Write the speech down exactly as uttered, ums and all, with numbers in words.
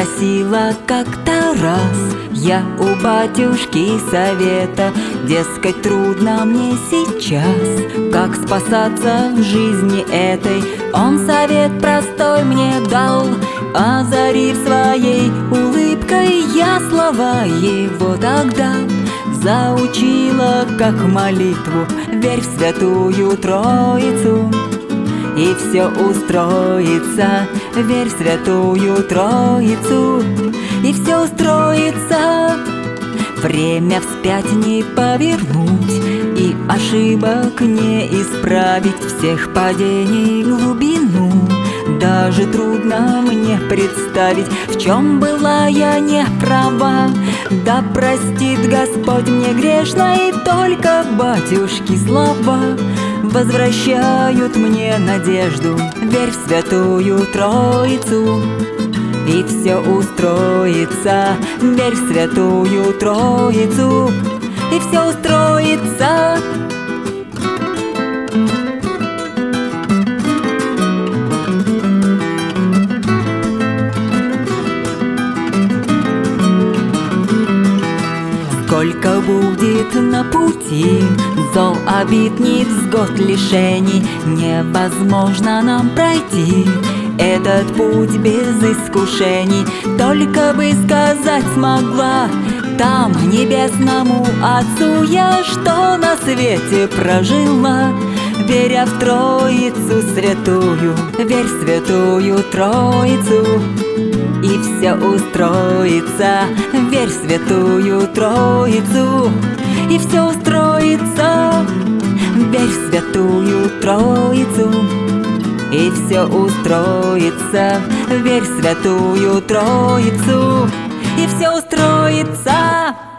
Спросила как-то раз я у батюшки совета, дескать, трудно мне сейчас, как спасаться в жизни этой. Он совет простой мне дал, озарив своей улыбкой, я слова его тогда заучила как молитву: верь в Святую Троицу, и все устроится. Верь в Святую Троицу, и все устроится. Время вспять не повернуть, и ошибок не исправить, всех падений глубину даже трудно мне представить, в чем была я не права. Да простит Господь мне грешной, только батюшки слова возвращают мне надежду. Верь в Святую Троицу, и все устроится. Верь в Святую Троицу, и все устроится. Сколько будет на пути зол, обид, невзгод, лишений, невозможно нам пройти этот путь без искушений. Только бы сказать смогла там небесному Отцу я, что на свете прожила, веря в Троицу святую. Верь в Святую Троицу, и все устроится. Верь в Святую Троицу, и все устроится. Верь в Святую Троицу, и все устроится. Верь в Святую Троицу, и все устроится.